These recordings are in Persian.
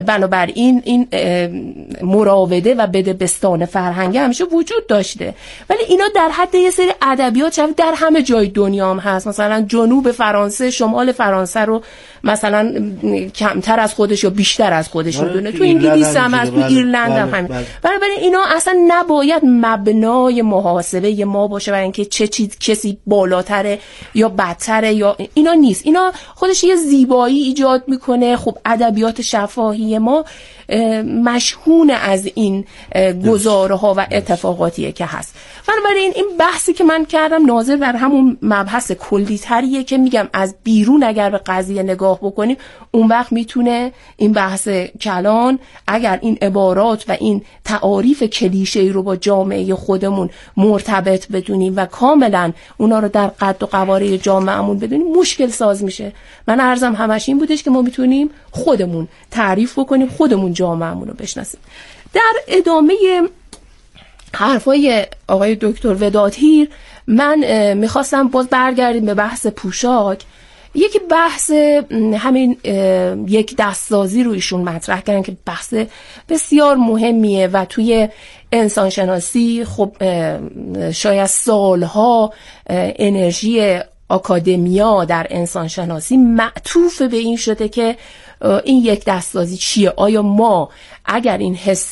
بنابراین این مراوده و بدبستان فرهنگی همیشه وجود داشته، ولی اینا در حد یه سری ادبیات در همه جای دنیا هم هست. مثلا جنوب فرانسه شمال فرانسه رو مثلا کمتر از خودش یا بیشتر از خودش میدونه، تو انگلیس هم هست، تو ایرلند هم همین. بنابراین اینا اصلا نباید مبنای محاسبه ما باشه برای اینکه چه چیز کسی بالاتره یا بدتره یا اینا نیست. اینا خودش یه زیبایی ایجاد میکنه. خب ادبیات شفاهی ما مشهون از این گزارها و اتفاقاتیه که هست. بنابراین این بحثی که من کردم ناظر بر همون مبحث کلی تریه که میگم از بیرون اگر به قضیه نگاه بکنیم اون وقت میتونه این بحث کلان اگر این عبارات و این تعاریف کلیشه‌ای رو با جامعه خودمون مرتبط بدونیم و کاملا اونا رو در قد و قواره جامعهمون بدونیم مشکل ساز میشه. من عرضم همش این بودش که ما میتونیم خودمون تعریف بکنیم، خودمون جامعهمون رو بشناسیم. در ادامه حرفای آقای دکتر ودادهیر من میخواستم باز برگردیم به بحث پوشاک. یکی بحث همین یک دستسازی رو ایشون مطرح کردن که بحث بسیار مهمیه و توی انسانشناسی خب شاید سالها انرژی آکادمیا در انسانشناسی معطوف به این شده که این یک دستسازی چیه؟ آیا ما اگر این حس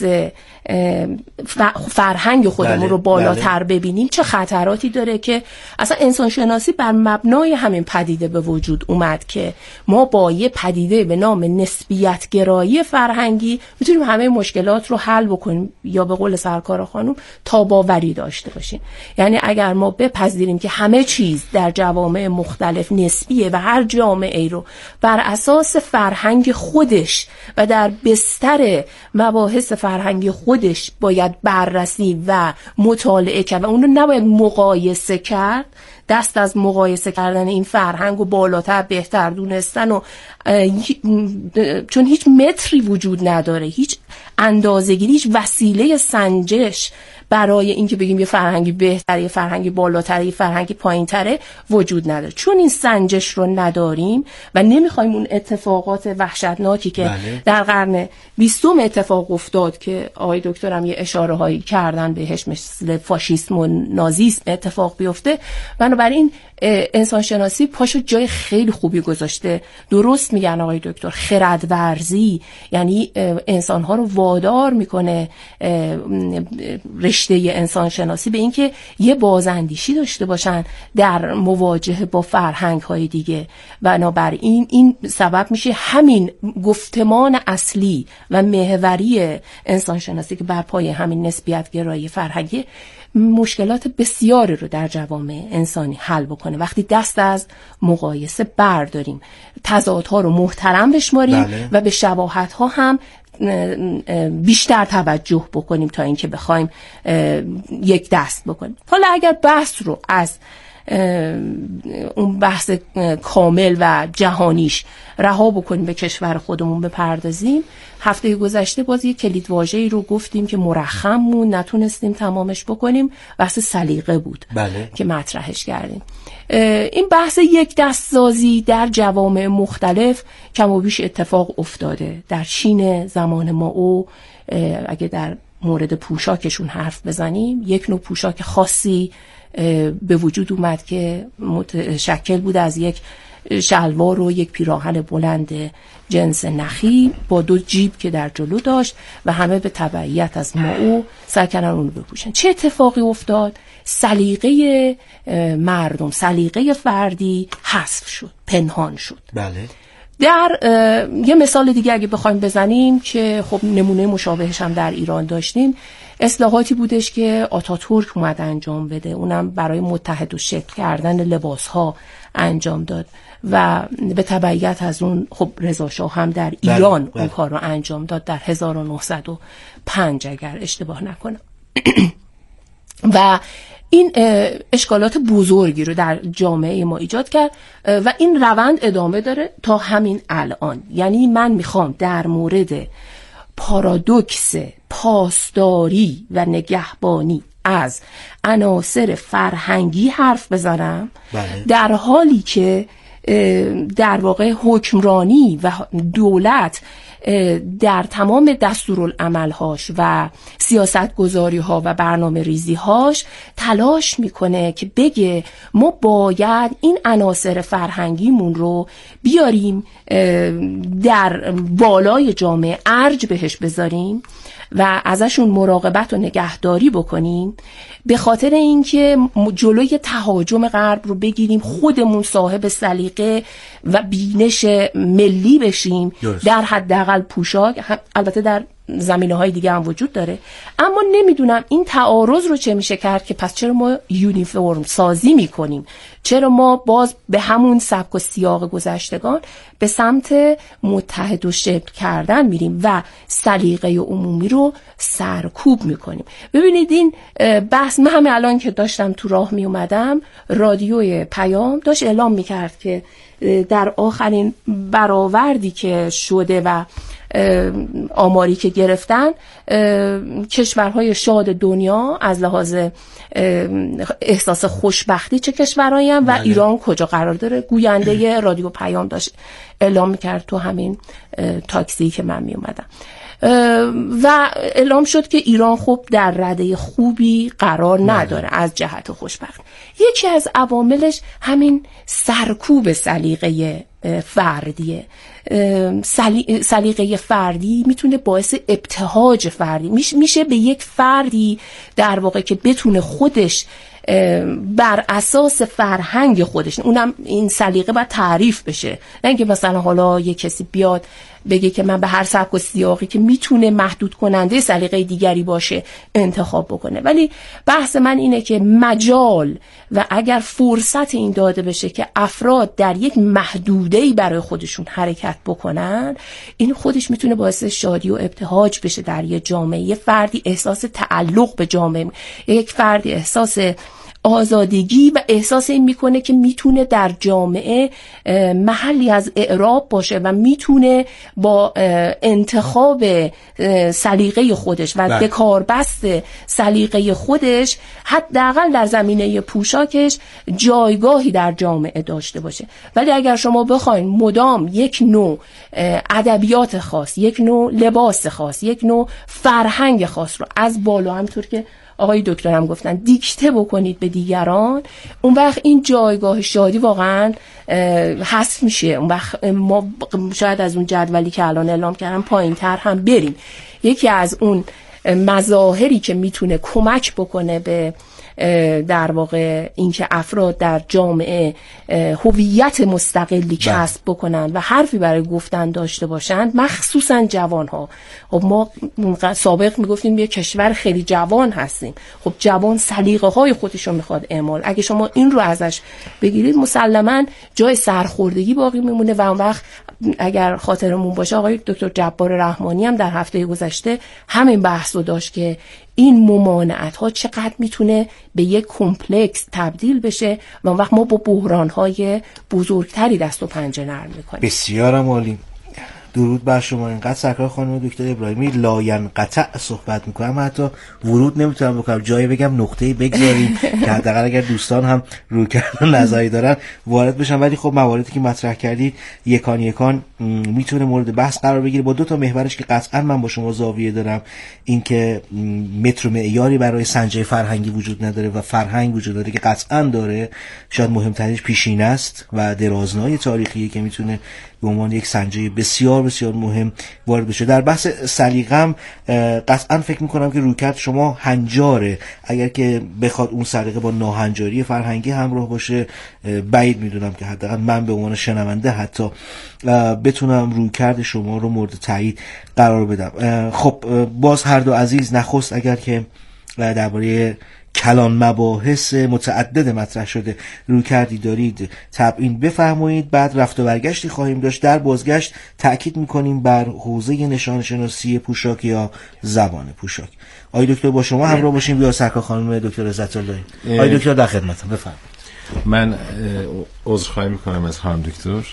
فرهنگ خودمون رو بالاتر ببینیم چه خطراتی داره که اصلا انسان شناسی بر مبنای همین پدیده به وجود اومد که ما با یه پدیده به نام نسبیت گرایی فرهنگی میتونیم همه مشکلات رو حل بکنیم یا به قول سرکار خانم تاباوری داشته باشیم. یعنی اگر ما بپذیریم که همه چیز در جوامع مختلف نسبیه و هر جامعه رو بر اساس فرهنگ خودش و در بستر مباحث فرهنگی خودش باید بررسی و مطالعه کرد و اون رو نباید مقایسه کرد، دست از مقایسه کردن این فرهنگ و بالاتر بهتر دونستن و چون هیچ متری وجود نداره، هیچ اندازه‌گیری، هیچ وسیله سنجش برای اینکه بگیم یه فرهنگی بهتره، یه فرهنگی بالاتره، یه فرهنگی پایینتره وجود نداره. چون این سنجش رو نداریم و نمیخوایم اون اتفاقات وحشتناکی که در قرن 20 اتفاق افتاد که آقای دکترم یه اشاره هایی کردن بهش مثل فاشیسم و نازیسم اتفاق بیفته، بنابراین انسانشناسی پاشو جای خیلی خوبی گذاشته. درست میگن آقای دکتر، خردورزی یعنی انسانها رو وادار میکنه رشته انسانشناسی به اینکه یه بازاندیشی داشته باشن در مواجهه با فرهنگ‌های دیگه. بنابراین این سبب میشه همین گفتمان اصلی و محوری انسانشناسی که بر پای همین نسبیت گرایی فرهنگی مشکلات بسیاری رو در جوامع انسانی حل بکنه. وقتی دست از مقایسه برداریم، تضادها رو محترم بشماریم و به شباهت‌ها هم بیشتر توجه بکنیم تا اینکه بخوایم یک دست بکنیم. حالا اگر بحث رو از اون بحث کامل و جهانیش رها بکنیم به کشور خودمون بپردازیم، هفته گذشته باز یک کلید واژه‌ای رو گفتیم که مرخمون نتونستیم تمامش بکنیم، بحث سلیقه بود که مطرحش کردیم. این بحث یک دستسازی در جوامع مختلف کم و بیش اتفاق افتاده. در چین زمان مائو اگه در مورد پوشاکشون حرف بزنیم، یک نوع پوشاک خاصی به وجود اومد که متشکل بود از یک شلوار و یک پیراهن بلند جنس نخی با 2 جیب که در جلو داشت و همه به تبعیت از مائو سعی کردن اون رو بپوشن. چه اتفاقی افتاد؟ سلیقه مردم، سلیقه فردی حذف شد، پنهان شد. بله. در یه مثال دیگه اگه بخوایم بزنیم که خب نمونه مشابهش هم در ایران داشتیم، اصلاحاتی بودش که آتاتورک اومد انجام بده، اونم برای متحد و شکل کردن لباسها انجام داد و به تبعیت از اون خب رضا شاه هم در ایران اون کار رو انجام داد در 1905 اگر اشتباه نکنم. و این اشکالات بزرگی رو در جامعه ما ایجاد کرد و این روند ادامه داره تا همین الان. یعنی من میخوام در مورد پارادوکس پاسداری و نگهبانی از عناصر فرهنگی حرف بزنم، در حالی که در واقع حکمرانی و دولت در تمام دستورالعمل‌هاش و سیاست‌گذاری‌ها و برنامه‌ریزی‌هاش تلاش میکنه که بگه ما باید این عناصر فرهنگیمون رو بیاریم در بالای جامعه، ارج بهش بذاریم و ازشون مراقبت و نگهداری بکنیم، به خاطر اینکه جلوی تهاجم غرب رو بگیریم، خودمون صاحب سلیقه و بینش ملی بشیم. در حداقل پوشاک، البته در زمینه‌های دیگه هم وجود داره، اما نمیدونم این تعارض رو چه میشه کرد که پس چرا ما یونیفرم سازی میکنیم، چرا ما باز به همون سبک و سیاق گذشتگان به سمت متحد و شبه کردن میریم و سلیقه عمومی رو سرکوب میکنیم. ببینید این بحث، من همه الان که داشتم تو راه میومدم رادیوی پیام داشت اعلام میکرد که در آخرین برآوردی که شده و آماری که گرفتن، کشورهای شاد دنیا از لحاظ احساس خوشبختی چه کشورهایی هم و ایران کجا قرار داره. گوینده رادیو پیام داشت اعلام میکرد تو همین تاکسی که من می اومدم و اعلام شد که ایران خب در رده خوبی قرار نداره از جهت خوشبخت. یکی از عواملش همین سرکوب سلیقه فردیه. سلیقه فردی میتونه باعث ابتهاج فردی میشه به یک فردی در واقع که بتونه خودش بر اساس فرهنگ خودش، اونم این سلیقه باید تعریف بشه، نه اینکه مثلا حالا یک کسی بیاد بگه که من به هر سبک و سیاقی که میتونه محدود کننده سلیقه دیگری باشه انتخاب بکنه. ولی بحث من اینه که مجال و اگر فرصت این داده بشه که افراد در یک محدوده‌ای برای خودشون حرکت بکنن، این خودش میتونه باعث شادی و ابتهاج بشه در یک جامعه. یک فردی احساس تعلق به جامعه، یک فردی احساس آزادگی و احساس این میکنه که میتونه در جامعه محلی از اعراب باشه و میتونه با انتخاب سلیقه خودش و به کاربست سلیقه خودش حداقل در زمینه پوشاکش جایگاهی در جامعه داشته باشه. ولی اگر شما بخواید مدام یک نوع ادبیات خاص، یک نوع لباس خاص، یک نوع فرهنگ خاص رو از بالا، همونطور که آقای دکتر هم گفتن، دیکته بکنید به دیگران، اون وقت این جایگاه شادی واقعا حذف میشه. اون وقت ما شاید از اون جدولی که الان اعلام کردم پایین تر هم بریم. یکی از اون مظاهری که میتونه کمک بکنه به در واقع اینکه افراد در جامعه هویت مستقلی کسب بکنن و حرفی برای گفتن داشته باشن، مخصوصا جوان‌ها. خب ما سابق میگفتیم یه کشور خیلی جوان هستیم، خب جوان سلیقه‌های خودش رو میخواد اعمال. اگه شما این رو ازش بگیرید مسلماً جای سرخوردگی باقی میمونه و اون وقت اگر خاطرمون باشه آقای دکتر جبار رحمانی هم در هفته گذشته همین بحث رو داشت که این ممانعت ها چقدر میتونه به یک کمپلکس تبدیل بشه و اون وقت ما با بحران های بزرگتری دست و پنجه نرم میکنیم. بسیار عالی. درود بر شما. اینقدر سرکار خانم دکتر ابراهیمی لاینقطع صحبت میکنم، حتی ورود نمیتونم بکنم، جایی بگم نقطه‌ای بگذاریم که حداقل اگر دوستان هم روی کردن نظری دارن وارد بشن. ولی خب مواردی که مطرح کردید یکان میتونه مورد بحث قرار بگیره با دو تا محورش که قطعا من با شما زاویه دارم. این که متر و معیاری برای سنجش فرهنگی وجود نداره و فرهنگ وجود داره که قطعا داره، شاید مهمترینش پیشینه است و درازنای تاریخی که میتونه به عنوان یک سنجه بسیار بسیار مهم وارد بشه. در بحث سلیقه‌ام قطعا فکر میکنم که رویکرد شما هنجاره. اگر که بخواد اون سلیقه با ناهنجاری فرهنگی همراه باشه، بعید میدونم که حداقل من به عنوان شنونده حتی بتونم رویکرد شما رو مورد تایید قرار بدم. خب باز هر دو عزیز، نخست اگر که درباره کلان مباحث متعدد مطرح شده روی کردی دارید تبیین بفرمایید، بعد رفت و برگشتی خواهیم داشت. در بازگشت تأکید میکنیم بر حوزه نشان شناسی پوشاک یا زبان پوشاک. آقای دکتر با شما همراه باشیم یا سرکار خانم دکتر عزت الله؟ آقای دکتر در خدمتم، بفرمایید. من عذرخواهی میکنم از خانم دکتر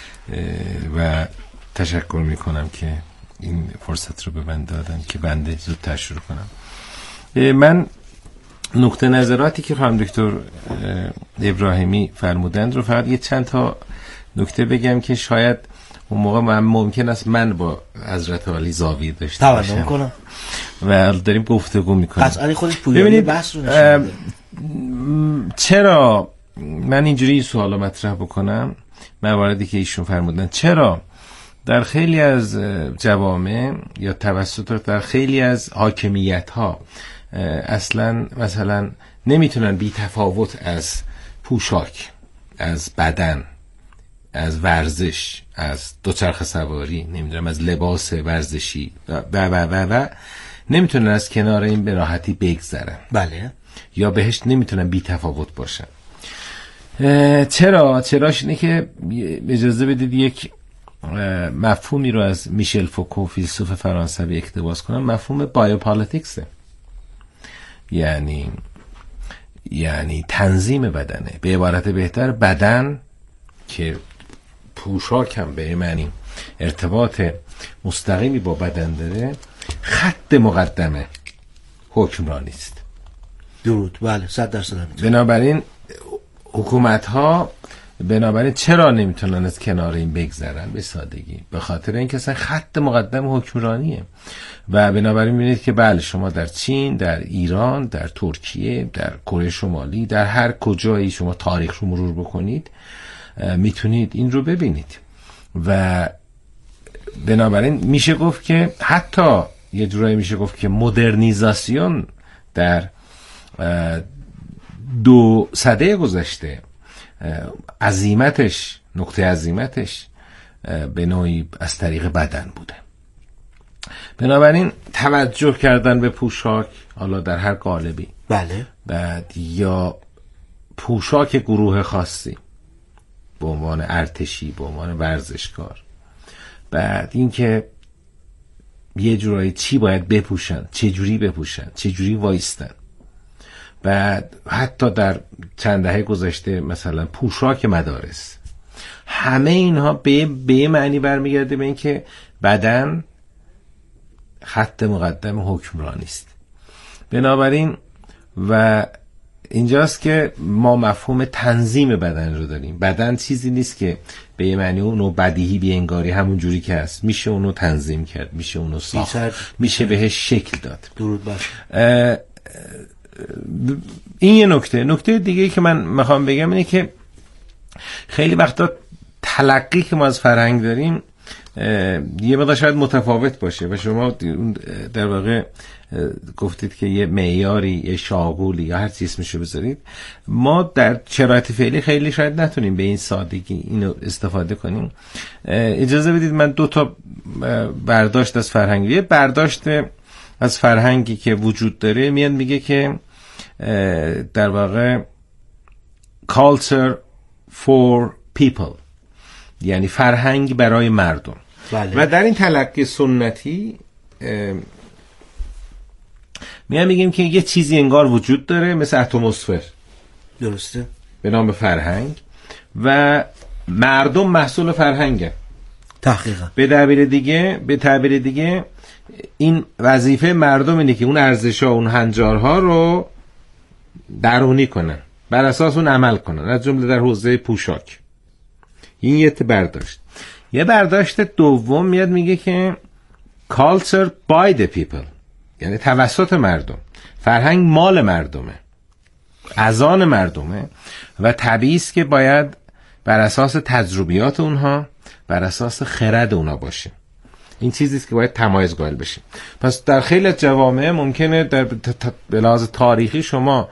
و تشکر میکنم که این فرصت رو به من دادن که بنده زودتر شروع کنم. من نقطه نظراتی که خانم دکتر ابراهیمی فرمودند رو فقط یه چند تا نکته بگم که شاید اون موقع ممکن است من با حضرت علی زاویه داشته باشم میکنم و داریم گفتگو میکنیم. قطعا خودش پویایی بحث رو نشون میده. چرا من اینجوری سوالو مطرح بکنم مواردی که ایشون فرمودن؟ چرا در خیلی از جوامع یا توسط در خیلی از حاکمیت ها اصلا مثلا نمیتونن بی تفاوت از پوشاک، از بدن، از ورزش، از دوچرخه سواری، نمیدونم از لباس ورزشی و نمیتونن از کنار این به راحتی بگذرن. بله. یا بهش نمیتونن بی تفاوت باشن. چراش اینه که اجازه بدید یک مفهومی رو از میشل فوکو فیلسوف فرانسوی اقتباس کنم. مفهوم بایوپالیتیکسه، یعنی تنظیم بدنه. به عبارت بهتر بدن که پوشاک هم به معنی ارتباط مستقیمی با بدن داره، خط مقدمه حکمرانی است. درود. بله 100%. بنابراین حکومت ها چرا نمیتونن از کنار این بگذرن؟ به سادگی به خاطر اینکه اصلا خط مقدم حکمرانیه. و بنابراین میبینید که بله شما در چین، در ایران، در ترکیه، در کره شمالی، در هر کجایی شما تاریخ رو مرور بکنید میتونید این رو ببینید. و بنابراین میشه گفت که حتی یه جورایی میشه گفت که مدرنیزاسیون در 2 سده گذشته نقطه عزیمتش به نوعی از طریق بدن بوده. بنابراین توجه کردن به پوشاک، حالا در هر قالبی، بله، بعد یا پوشاک گروه خاصی به عنوان ارتشی، به عنوان ورزشکار، بعد اینکه یه جورایی چی باید بپوشن، چه جوری بپوشن، چه جوری وایستن، بعد حتی در چند دهه گذشته مثلا پوشاک مدارس، همه اینها به معنی برمیگرده به این که بدن خط مقدم حکمرانی است. بنابراین و اینجاست که ما مفهوم تنظیم بدن رو داریم. بدن چیزی نیست که به یه معنی اونو بدیهی بی‌انگاری همون جوری که هست، میشه اونو تنظیم کرد، میشه اونو ساخت، میشه بهش شکل داد. درود بر. این یه نکته دیگه که من میخوام بگم اینه که خیلی وقتا تلقی که ما از فرهنگ داریم یه مقدار شاید متفاوت باشه و شما در واقع گفتید که یه معیاری، یه شاغولی یا هر چیز اسمشو بذارید، ما در شرایط فعلی خیلی شاید نتونیم به این سادگی اینو استفاده کنیم. اجازه بدید من 2 تا برداشت از فرهنگ، یه برداشت از فرهنگی که وجود داره میاد میگه که در واقع culture for people، یعنی فرهنگ برای مردم. بله. و در این تلقی سنتی میگیم که یه چیزی انگار وجود داره مثل اتمسفر، درسته، به نام فرهنگ، و مردم محصول فرهنگه. تحقیقا به تعبیر دیگه این وظیفه مردم اینه که اون ارزش‌ها، اون هنجارها رو درونی کنن، بر اساس اون عمل کنن، از جمله در حوزه پوشاک. این یه برداشت. یه برداشت دوم میاد میگه که culture by the people، یعنی توسط مردم. فرهنگ مال مردمه، از آن مردمه و طبیعی است که باید بر اساس تجربیات اونها، بر اساس خرد اونها باشه. این چیزی است که باید تمایز قائل بشیم. پس در خیلی از جوامع ممکنه در به لحاظ تاریخی شما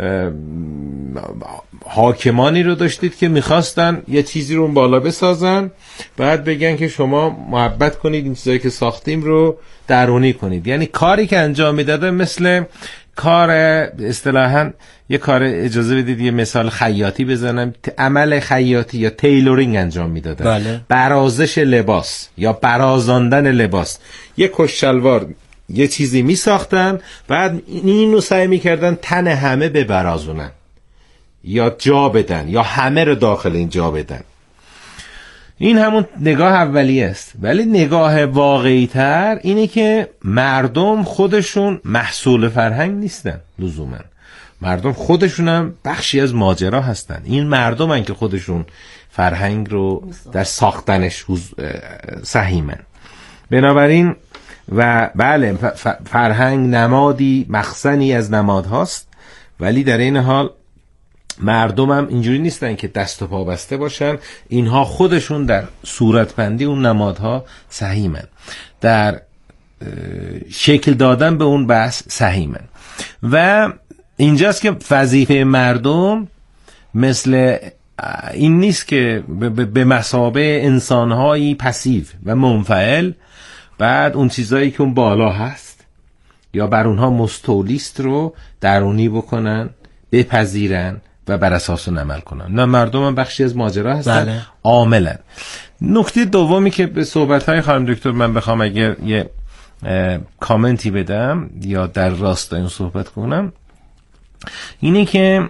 حاکمانی رو داشتید که میخواستن یه چیزی رو بالا بسازن، بعد بگن که شما محبت کنید این چیزایی که ساختیم رو درونی کنید. یعنی کاری که انجام میداده مثل کار اصطلاحاً یه کار، اجازه بدید یه مثال خیاطی بزنم، عمل خیاطی یا تیلورینگ انجام میدادن. بله. برازش لباس یا برازاندن لباس، یه کش شلوار یه چیزی می ساختن، بعد اینو سعی میکردن تن همه ببرازونن یا جا بدن یا همه رو داخل این جا بدن. این همون نگاه اولیه است. ولی نگاه واقعی تر اینه که مردم خودشون محصول فرهنگ نیستن لزوما. مردم خودشون هم بخشی از ماجرا هستن. این مردم هن که خودشون فرهنگ رو در ساختنش سهیمن. بنابراین و بله، فرهنگ نمادی مخزنی از نمادهاست، ولی در این حال مردم هم اینجوری نیستن که دست و پا بسته باشن، اینها خودشون در صورتبندی اون نمادها سهیمن، در شکل دادن به اون بحث سهیمن. و اینجاست که وظیفه مردم مثل این نیست که به مثابه انسانهایی پسیو و منفعل بعد اون چیزایی که اون بالا هست یا بر اونها مستولیست رو درونی بکنن، بپذیرن و بر اساس اون عمل کنن. نه، مردم هم بخشی از ماجرا هستن. بله. عاملا. نکته دومی که به صحبت‌های خانم دکتر من بخوام اگر یه کامنتی بدم یا در راستای اون صحبت کنم، اینه که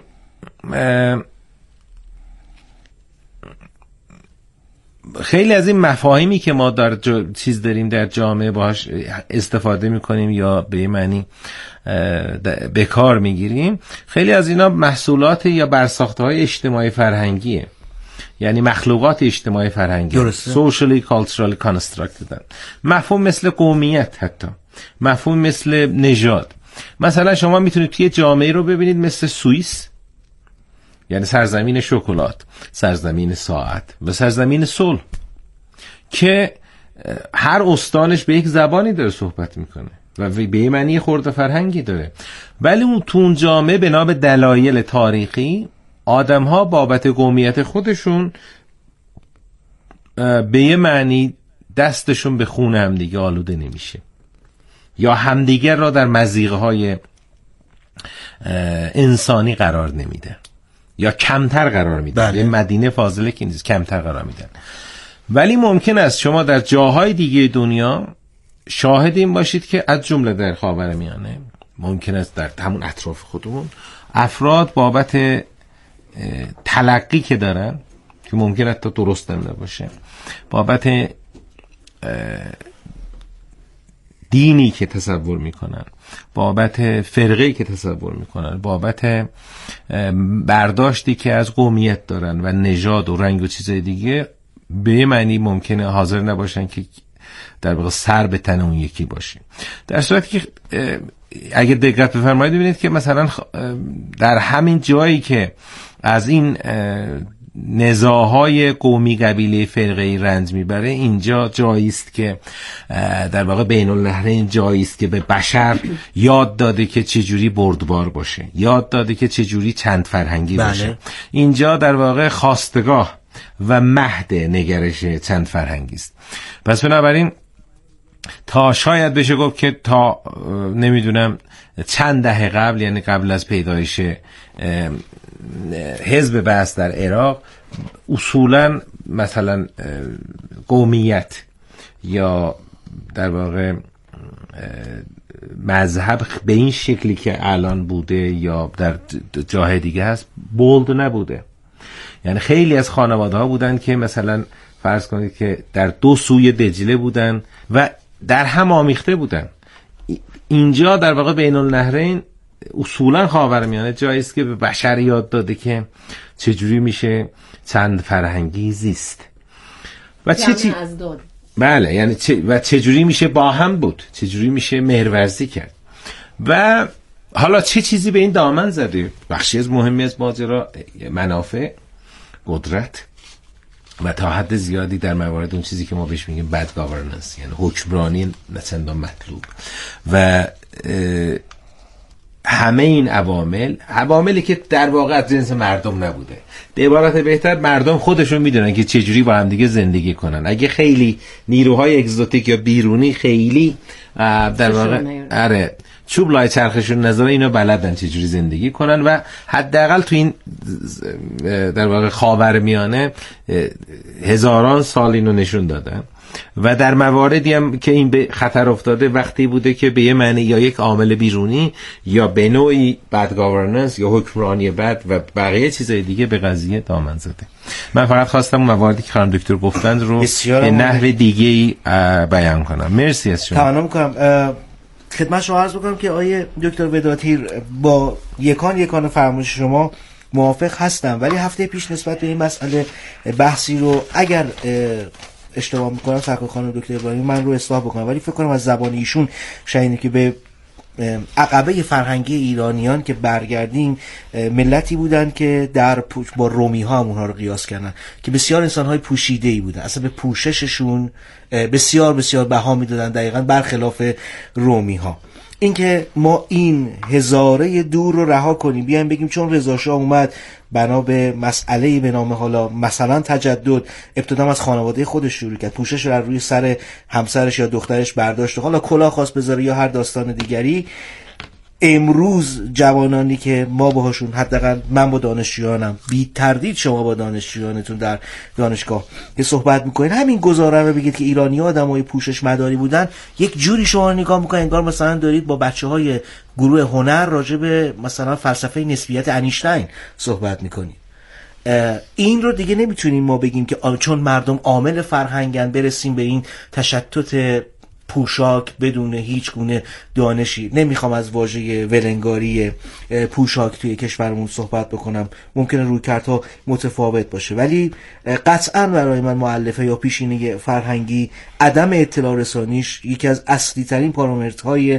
خیلی از این مفاهیمی که ما در چیز داریم در جامعه باهاش استفاده میکنیم یا به معنی به کار میگیریم، خیلی از اینا محصولات یا برساخته‌های اجتماعی فرهنگیه، یعنی مخلوقات اجتماعی فرهنگی، socially culturally constructed. مفهوم مثل قومیت، حتی مفهوم مثل نژاد. مثلا شما میتونید توی جامعه رو ببینید مثل سوئیس، یعنی سرزمین شکلات، سرزمین ساعت و سرزمین صلح، که هر استانش به یک زبانی داره صحبت میکنه و به معنی خورده فرهنگی داره، ولی اون تو اون جامعه بنا به دلایل تاریخی آدم‌ها بابت قومیت خودشون به یه معنی دستشون به خون همدیگه آلوده نمیشه یا همدیگر را در مضیقه‌های انسانی قرار نمیده یا کمتر قرار میدن. یه مدینه فاضله که نیست، کمتر قرار میدن. ولی ممکن است شما در جاهای دیگه دنیا شاهد این باشید که از جمله در خاورمیانه، ممکن است در همون اطراف خودمون، افراد بابت تلقی که دارن که ممکن است تا درست هم نباشه، بابت دینی که تصور میکنن، بابت فرقه‌ای که تصور میکنن، بابت برداشتی که از قومیت دارن و نژاد و رنگ و چیزای دیگه، به معنی ممکنه حاضر نباشن که در واقع سر به تن اون یکی باشه. در صورتی که اگه دقت بفرمایید ببینید که مثلا در همین جایی که از این نزاع‌های قومی قبیله فرقه‌ای رنج میبره، اینجا جایی است که در واقع بین النهرین جایی است که به بشر یاد داده که چجوری بردبار باشه، یاد داده که چجوری چند فرهنگی باشه. اینجا در واقع خاستگاه و مهد نگرش چند فرهنگی است. پس بنابراین تا شاید بشه گفت که تا نمیدونم چند دهه قبل، یعنی قبل از پیدایش حزب بعث در عراق، اصولا مثلا قومیت یا در واقع مذهب به این شکلی که الان بوده یا در جاهای دیگه هست بولد نبوده. یعنی خیلی از خانواده ها بودن که مثلا فرض کنید که در دو سوی دجله بودن و در هم آمیخته بودن. اینجا در واقع بین النهرین اصولا خاورمیانه جایی است که به بشر یاد داده که چجوری میشه چند فرهنگی زیست و بله، یعنی و چجوری میشه با هم بود، چجوری میشه مهرورزی کرد. و حالا چه چیزی به این دامن زده؟ بخشی از مهمی از ماجرا منافع، قدرت و تا حد زیادی در موارد اون چیزی که ما بهش میگیم bad governance، یعنی حکمرانی نچندان مطلوب. و همه این عواملی که در واقع از جنس مردم نبوده. به عبارت بهتر مردم خودشون میدونن که چجوری با هم دیگه زندگی کنن. اگه خیلی نیروهای اگزوتیک یا بیرونی خیلی در واقع چوب لای چرخشون نذاره، اینا بلدن چجوری زندگی کنن و حداقل تو این در واقع خاورمیانه هزاران سال اینو نشون دادن. و در مواردی هم که این به خطر افتاده وقتی بوده که به یه معنی یا یک عامل بیرونی یا به نوعی bad governance یا حکمرانی بد و بقیه چیزای دیگه به قضیه دامن زده. من فقط خواستم اون مواردی که خانم دکتر گفتند رو به نحو دیگه‌ای بیان کنم. مرسی از شما. تمام می‌کنم. خدمت شما عرض بکنم که آیه دکتر وداتی با یکان فرمایش شما موافق هستم. ولی هفته پیش نسبت به این مسئله بحثی رو اگر اشتباه میکنم سرکار خانم دکتر ابراهیمی من رو اصلاح بکنم، ولی فکر کنم از زبان ایشون شنیدیم که به عقبه فرهنگی ایرانیان که برگردیم ملتی بودن که با رومی ها اونها رو قیاس کردن که بسیار انسان های پوشیده ای بودن، اصلا به پوشششون بسیار بسیار بها میدادن، دقیقاً برخلاف رومی ها. اینکه ما این هزاره دور رو رها کنیم بیایم بگیم چون رضا شاه اومد بنا به مسئله به نام حالا مثلا تجدد ابتدا از خانواده خودش شروع کرد، پوشش رو روی سر همسرش یا دخترش برداشت و حالا کلاه خواست بذاره یا هر داستان دیگری، امروز جوانانی که ما باهاشون حداقل من با دانشجویانم بی تردید شما با دانشجویانتون در دانشگاه که صحبت میکنین همین گزاره رو بگید که ایرانی آدمای پوشش مداری بودن، یک جوری شما نگاه میکنین انگار مثلا دارید با بچهای گروه هنر راجع به مثلا فلسفه نسبیت انیشتین صحبت میکنید. این رو دیگه نمیتونیم ما بگیم که چون مردم عامل فرهنگن برسیم به این تشتت پوشاک بدون هیچ گونه دانشی. نمیخوام از واژه ولنگاری پوشاک توی کشورمون صحبت بکنم، ممکنه رویکردها متفاوت باشه، ولی قطعا برای من مؤلفه یا پیشینه فرهنگی عدم اطلاع رسانیش یکی از اصلی ترین پارامترهای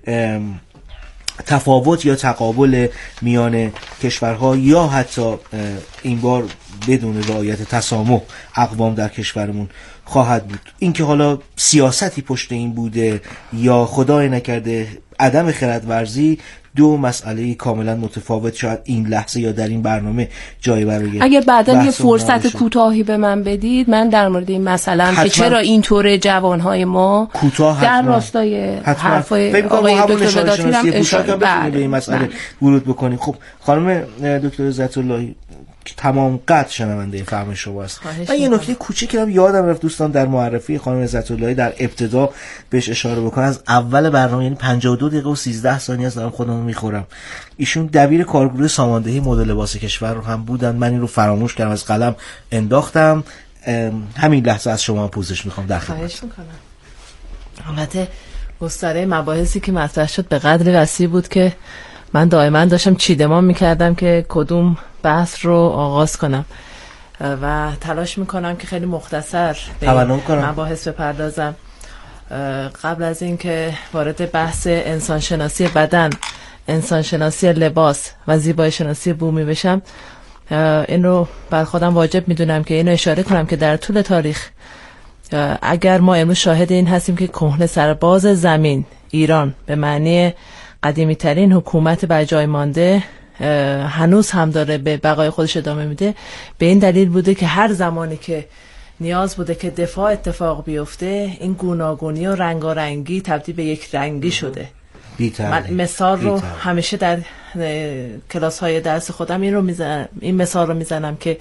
تفاوت یا تقابل میان کشورها یا حتی این بار بدون رعایت تسامح اقوام در کشورمون خواهد بود. اینکه حالا سیاستی پشت این بوده یا خدای نکرده عدم خردورزی، دو مسئله کاملا متفاوت شاید این لحظه یا در این برنامه جای برای اگر بعداً یه فرصت کوتاهی به من بدید من در مورد این مسئله که چرا اینطوره جوانهای ما در راستای حرفای آقای دکتر وداتی هم اشاره به این مسئله ورود بکنیم. خب خانم دکتر عزت اللهی که تمام قطع شنونده فهم شما است و یه نکته کوچیکی هم یادم رفت دوستان در معرفی خانم عزت اللهی در ابتدا بهش اشاره بکنم. از اول برنامه یعنی 52 دقیقه و 13 ثانیه از دارم خودمو میخورم، ایشون دبیر کارگروه ساماندهی مد لباس کشور رو هم بودن. من این رو فراموش کردم، از قلم انداختم. همین لحظه از شما پوزش میخوام در خدمت. خواهش میکنم. البته گستره مباحثی که مطرح شد به قدر وسیع بود که من دائما داشتم چیدمان میکردم که کدوم بحث رو آغاز کنم و تلاش میکنم که خیلی مختصر به مباحث بپردازم. قبل از این که وارد بحث انسانشناسی بدن، انسانشناسی لباس و زیبایی شناسی بومی بشم، این رو بر خودم واجب میدونم که اینو اشاره کنم که در طول تاریخ اگر ما امروز شاهد این هستیم که کهنه سرباز زمین ایران به معنی قدیمی ترین حکومت بر جای مانده هنوز هم داره به بقای خودش ادامه میده، به این دلیل بوده که هر زمانی که نیاز بوده که دفاع اتفاق بیفته این گوناگونی و رنگارنگی تبدیل به یک رنگی شده. من مثال رو همیشه در کلاس های درس خودم این مثال رو میزنم که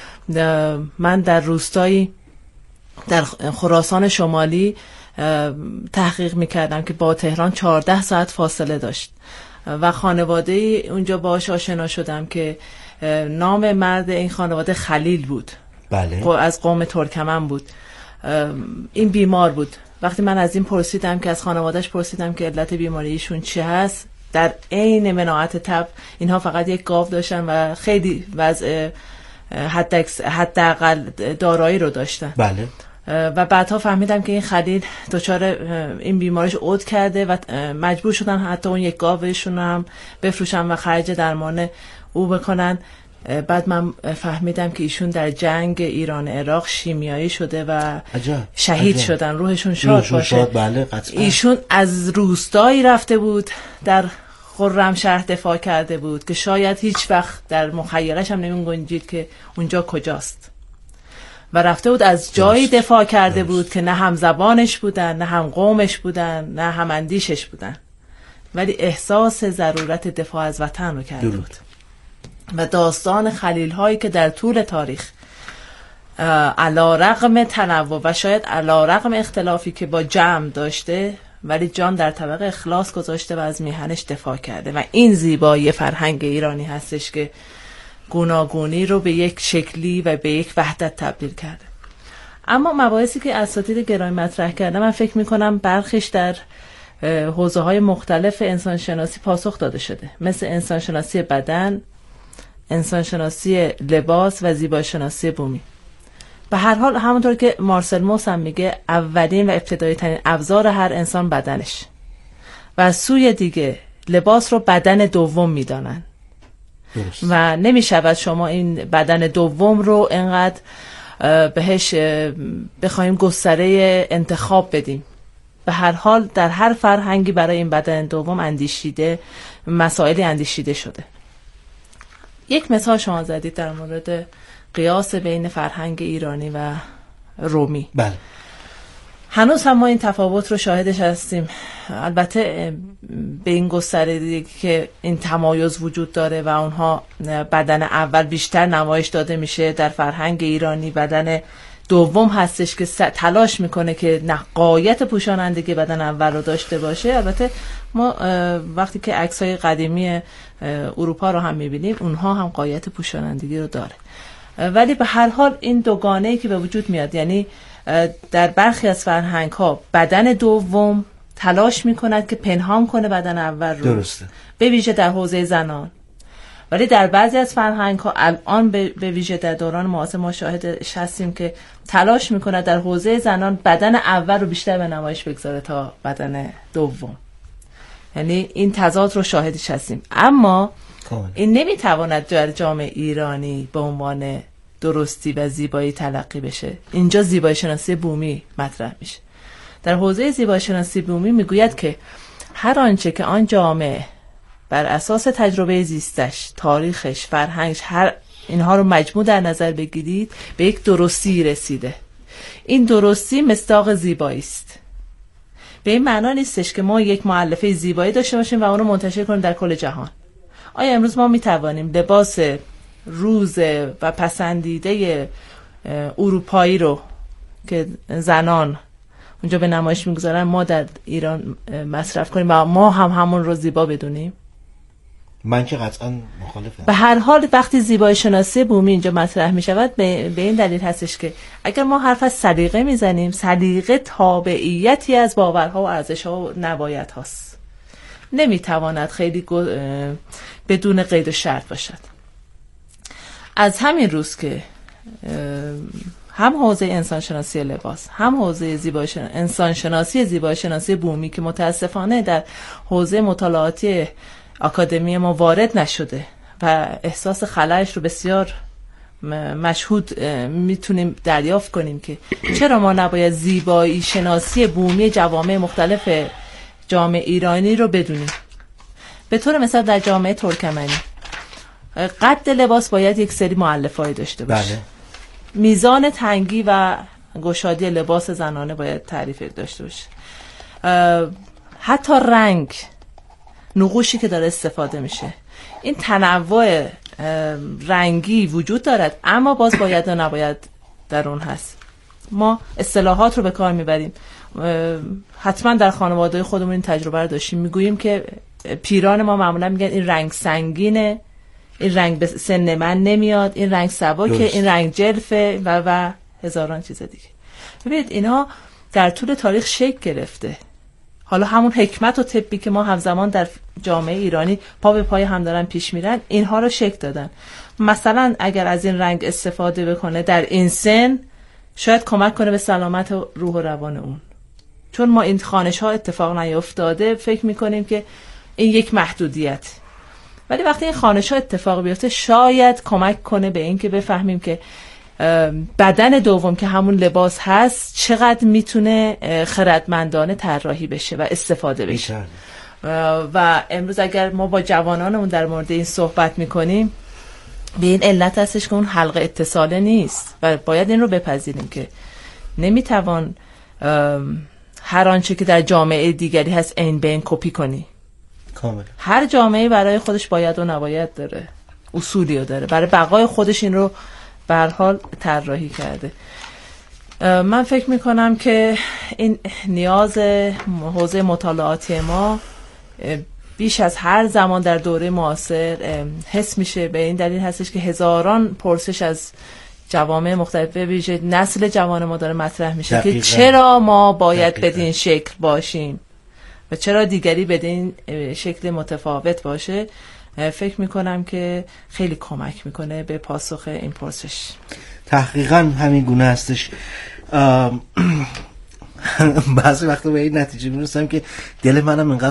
من در روستایی در خراسان شمالی تحقیق میکردم که با تهران 14 ساعت فاصله داشت و خانواده اونجا باهاش آشنا شدم که نام مرد این خانواده خلیل بود. بله. از قوم ترکمن بود. این بیمار بود. وقتی من از این پرسیدم که از خانوادهش پرسیدم که علت بیماریشون چی هست، در عین مناعت تب اینها فقط یک گاو داشتن و خیلی وضع حداقل دارایی رو داشتن. بله. و بعدها فهمیدم که این خلیل دچار این بیماریش عود کرده و مجبور شدن حتی اون یک گاوشون هم بفروشن و خرج درمان او بکنن. بعد من فهمیدم که ایشون در جنگ ایران عراق شیمیایی شده و شهید شدن. روحشون شاد باشه. بله، ایشون از روستایی رفته بود در خرمشهر دفاع کرده بود که شاید هیچ وقت در مخیلش هم نمی‌گنجید که اونجا کجاست و رفته بود از جایی دفاع کرده بود که نه هم زبانش بودن، نه هم قومش بودن، نه هم اندیشش بودن، ولی احساس ضرورت دفاع از وطن رو کرده بود. و داستان خلیل هایی که در طول تاریخ علی رغم تنوع و شاید علی رغم اختلافی که با جمع داشته ولی جان در طبق اخلاص گذاشته و از میهنش دفاع کرده و این زیبایی فرهنگ ایرانی هستش که گوناگونی رو به یک شکلی و به یک وحدت تبدیل کرده. اما مباحثی که اساتید گرامی مطرح کردن من فکر میکنم برخیش در حوزه‌های مختلف انسانشناسی پاسخ داده شده، مثل انسانشناسی بدن، انسانشناسی لباس و زیبایی شناسی بومی. به هر حال همونطور که مارسل موس هم میگه اولین و ابتدایی ترین ابزار هر انسان بدنش و از سوی دیگه لباس رو بدن دوم میدانن و نمیشود شما این بدن دوم رو انقدر بهش بخوایم گستره انتخاب بدیم. به هر حال در هر فرهنگی برای این بدن دوم اندیشیده، مسائلی اندیشیده شده. یک مثال شما زدید در مورد قیاس بین فرهنگ ایرانی و رومی. بله. هنوز هم ما این تفاوت رو شاهدش هستیم. البته به این گستره که این تمایز وجود داره و اونها بدن اول بیشتر نمایش داده میشه، در فرهنگ ایرانی بدن دوم هستش که تلاش میکنه که قایت پوشانندگی بدن اول رو داشته باشه. البته ما وقتی که عکسای قدیمی اروپا رو هم میبینیم اونها هم قایت پوشانندگی رو داره، ولی به هر حال این دوگانه‌ای که به وجود میاد، یعنی در برخی از فرهنگ ها بدن دوم تلاش میکند که پنهان کنه بدن اول رو. درسته. به ویژه در حوزه زنان. ولی در بعضی از فرهنگ ها الان به ویژه در دوران معاصر ما شاهدش هستیم که تلاش میکنه در حوزه زنان بدن اول رو بیشتر به نمایش بگذاره تا بدن دوم. یعنی این تضاد رو شاهدش هستیم. اما این نمیتواند در جامعه ایرانی به عنوان درستی و زیبایی تلقی بشه. اینجا زیبایی شناسی بومی مطرح میشه. در حوزه زیبایی شناسی بومی میگوید که هر آنچه که آن جامعه بر اساس تجربه زیستش، تاریخش، فرهنگش، هر اینها رو مجموع در نظر بگیرید به یک درستی رسیده. این درستی مصداق زیبایی است. به این معنا نیستش که ما یک مؤلفه زیبایی داشته باشیم و اون رو منتشر کنیم در کل جهان. آیا امروز ما میتوانیم لباس روز و پسندیده اروپایی رو که زنان اونجا به نمایش میگذارن ما در ایران مصرف کنیم و ما هم همون رو زیبا بدونیم؟ من که قطعا مخالفم. به هر حال وقتی زیبایی شناسی بومی اینجا مطرح می شود به این دلیل هستش که اگر ما حرف از سلیقه میزنیم، سلیقه تابعیتی از باورها و ارزش‌ها و نبایت هاست، نمیتواند خیلی بدون قید و شرط باشد. از همین روز که هم حوزه انسانشناسی لباس، هم حوزه انسانشناسی زیبایی شناسی بومی که متاسفانه در حوزه مطالعاتی آکادمی ما وارد نشده و احساس خلأش رو بسیار مشهود میتونیم دریافت کنیم که چرا ما نباید زیبایی شناسی بومی جوامع مختلف جامعه ایرانی رو بدونیم. به طور مثال در جامعه ترکمنی قد لباس باید یک سری مؤلفه‌ای داشته باشه. بله. میزان تنگی و گشادی لباس زنانه باید تعریف داشته باشه. حتی رنگ، نقوشی که داره استفاده میشه، این تنوع رنگی وجود دارد، اما باز باید و نباید در اون هست. ما اصطلاحات رو به کار میبریم. حتما در خانواده خودمون این تجربه رو داشتیم. میگوییم که پیران ما معمولا میگن این رنگ سنگینه، این رنگ به سن من نمیاد، این رنگ سبکه، این رنگ جلفه و هزاران چیز دیگه. ببینید اینها در طول تاریخ شکل گرفته. حالا همون حکمت و طبی که ما همزمان در جامعه ایرانی پا به پای هم دارن پیش میرن، اینها رو شکل دادن. مثلا اگر از این رنگ استفاده بکنه در این سن، شاید کمک کنه به سلامت روح و روان اون. چون ما این خوانش ها اتفاق نیفتاده، فکر میکنیم که این یک محدودیت. ولی وقتی این خوانش ها اتفاق بیفته، شاید کمک کنه به این که بفهمیم که بدن دوم که همون لباس هست چقدر میتونه خردمندانه طراحی بشه و استفاده بشه. و امروز اگر ما با جوانانمون در مورد این صحبت میکنیم، به این علت هستش که اون حلقه اتصاله نیست و باید این رو بپذیریم که نمیتوان هر آنچه که در جامعه دیگری هست عین به این کپی کنی. کامل. هر جامعه برای خودش باید و نباید داره، اصولی رو داره، برای بقای خودش این رو به هر حال طراحی کرده. من فکر میکنم که این نیاز حوزه مطالعاتی ما بیش از هر زمان در دوره معاصر حس میشه. به این دلیل هستش که هزاران پرسش از جوامع مختلف به ویژه نسل جوان ما داره مطرح میشه که چرا ما باید بدین شکل باشیم و چرا دیگری بدین شکل متفاوت باشه. فکر میکنم که خیلی کمک میکنه به پاسخ این پرسش. تحقیقا همین گونه هستش. بعضی وقتا به این نتیجه میرسم که دل منم انقدر